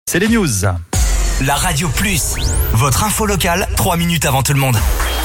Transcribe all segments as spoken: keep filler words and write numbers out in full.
C'est les news. La Radio Plus, votre info locale, trois minutes avant tout le monde.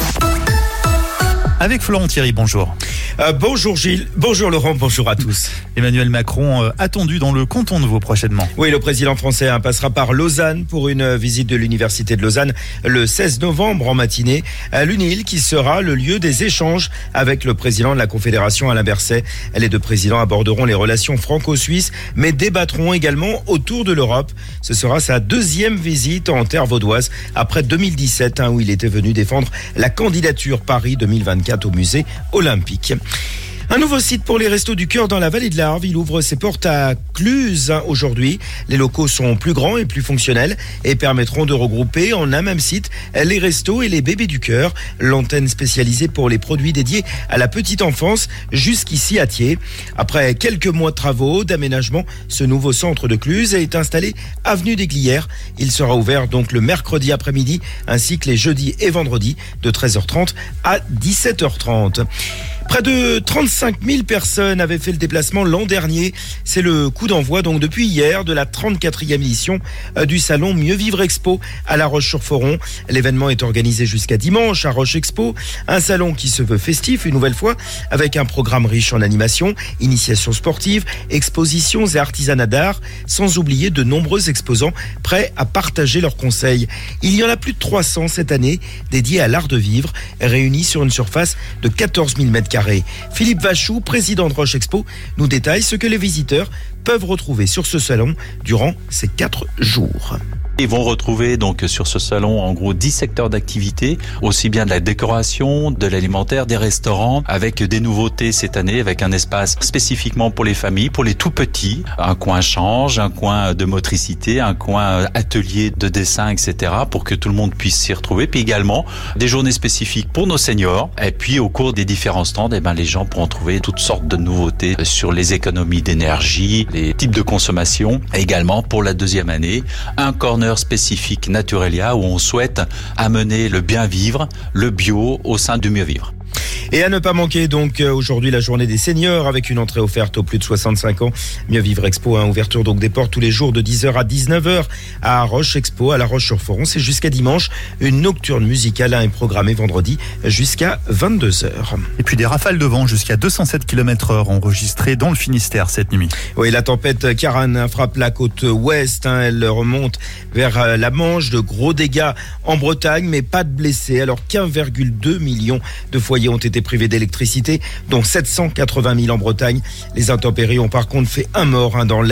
Avec Florent Thierry, bonjour. Euh, bonjour Gilles, bonjour Laurent, bonjour à tous. Emmanuel Macron euh, attendu dans le canton de Vaud prochainement. Oui, le président français hein, passera par Lausanne pour une visite de l'université de Lausanne le seize novembre en matinée. À l'U N I L qui sera le lieu des échanges avec le président de la Confédération Alain Berset. Les deux présidents aborderont les relations franco-suisses mais débattront également autour de l'Europe. Ce sera sa deuxième visite en terre vaudoise après deux mille dix-sept hein, où il était venu défendre la candidature Paris deux mille vingt-quatre au musée olympique. Un nouveau site pour les Restos du Cœur dans la vallée de l'Arve. Il ouvre ses portes à Cluses aujourd'hui. Les locaux sont plus grands et plus fonctionnels et permettront de regrouper en un même site les restos et les bébés du cœur. L'antenne spécialisée pour les produits dédiés à la petite enfance jusqu'ici à Thiers. Après quelques mois de travaux, d'aménagement, ce nouveau centre de Cluses est installé avenue des Glières. Il sera ouvert donc le mercredi après-midi ainsi que les jeudis et vendredis de treize heures trente à dix-sept heures trente. Près de trente-cinq mille personnes avaient fait le déplacement l'an dernier. C'est le coup d'envoi donc depuis hier de la trente-quatrième édition du salon Mieux Vivre Expo à La Roche-sur-Foron. L'événement est organisé jusqu'à dimanche à Roche Expo. Un salon qui se veut festif une nouvelle fois avec un programme riche en animation, initiation sportive, expositions et artisanat d'art, sans oublier de nombreux exposants prêts à partager leurs conseils. Il y en a plus de trois cents cette année dédiés à l'art de vivre, réunis sur une surface de quatorze mille mètres carrés. Philippe Vachou, président de Roche Expo, nous détaille ce que les visiteurs peuvent retrouver sur ce salon durant ces quatre jours. Ils vont retrouver donc sur ce salon en gros dix secteurs d'activité, aussi bien de la décoration, de l'alimentaire, des restaurants, avec des nouveautés cette année, avec un espace spécifiquement pour les familles, pour les tout petits, un coin change, un coin de motricité, un coin atelier de dessin, et cetera, pour que tout le monde puisse s'y retrouver. Puis également des journées spécifiques pour nos seniors. Et puis au cours des différents stands, eh ben, les gens pourront trouver toutes sortes de nouveautés sur les économies d'énergie, les types de consommation. Et également pour la deuxième année, un corner spécifique Naturelia où on souhaite amener le bien vivre, le bio au sein du mieux vivre. Et à ne pas manquer donc aujourd'hui la journée des seniors avec une entrée offerte aux plus de soixante-cinq ans. Mieux Vivre Expo, hein, ouverture donc des portes tous les jours de dix heures à dix-neuf heures à Roche Expo, à La Roche-sur-Foron. C'est jusqu'à dimanche. Une nocturne musicale hein, est programmée vendredi jusqu'à vingt-deux heures. Et puis des rafales de vent jusqu'à deux cent sept kilomètres heure enregistrées dans le Finistère cette nuit. Oui, la tempête Karan hein, frappe la côte ouest. Hein, elle remonte vers la Manche. De gros dégâts en Bretagne, mais pas de blessés. Alors qu'un virgule deux million de foyers ont été privés d'électricité, dont sept cent quatre-vingt mille en Bretagne. Les intempéries ont par contre fait un mort hein, dans